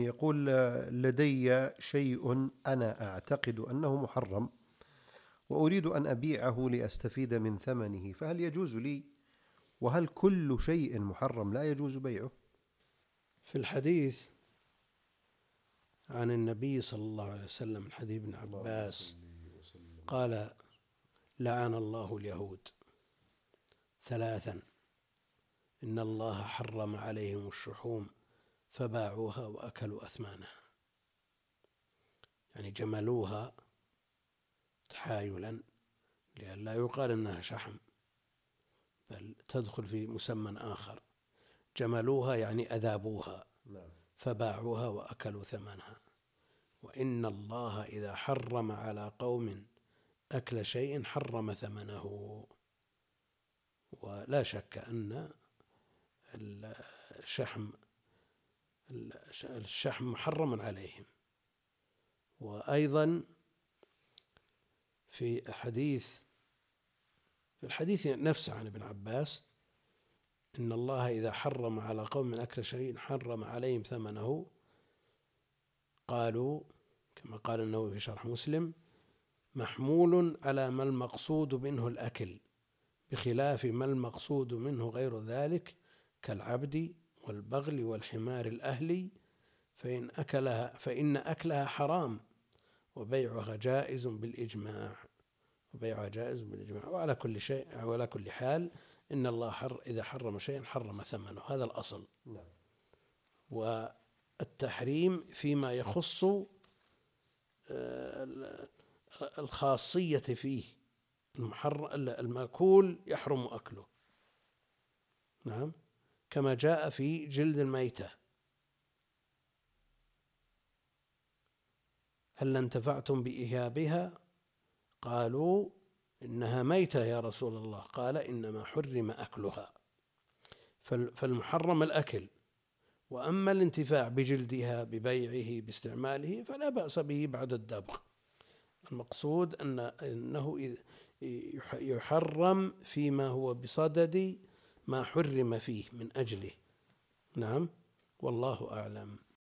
يقول لدي شيء أنا أعتقد أنه محرم وأريد أن أبيعه لأستفيد من ثمنه، فهل يجوز لي؟ وهل كل شيء محرم لا يجوز بيعه؟ في الحديث عن النبي صلى الله عليه وسلم، الحديث ابن عباس قال: لعن الله اليهود ثلاثا: إن الله حرم عليهم الشحوم فباعوها وأكلوا أثمانها، يعني جملوها تحايلا لئلا يقال أنها شحم، بل تدخل في مسمى آخر. جملوها يعني أذابوها فباعوها وأكلوا ثمنها. وإن الله إذا حرم على قوم أكل شيء حرم ثمنه. ولا شك أن الشحم محرم عليهم. وأيضا في الحديث نفسه عن ابن عباس: إن الله إذا حرم على قوم أكل شيء حرم عليهم ثمنه. قالوا كما قال النووي في شرح مسلم: محمول على ما المقصود منه الأكل، بخلاف ما المقصود منه غير ذلك كالعبد والبغل والحمار الأهلي، فإن أكلها حرام وبيعها جائز بالإجماع. وعلى كل حال إن الله إذا حرم شيئا حرم ثمنه، هذا الأصل. والتحريم فيما يخص الخاصية فيه، المأكول يحرم أكله، نعم، كما جاء في جلد الميتة: هل انتفعتم بإهابها؟ قالوا: إنها ميتة يا رسول الله. قال: إنما حرم أكلها. فالمحرم الأكل، وأما الانتفاع بجلدها ببيعه باستعماله فلا بأس به بعد الدبغ. المقصود أنه يحرم فيما هو بصدد ما حرم فيه من أجله، نعم، والله أعلم.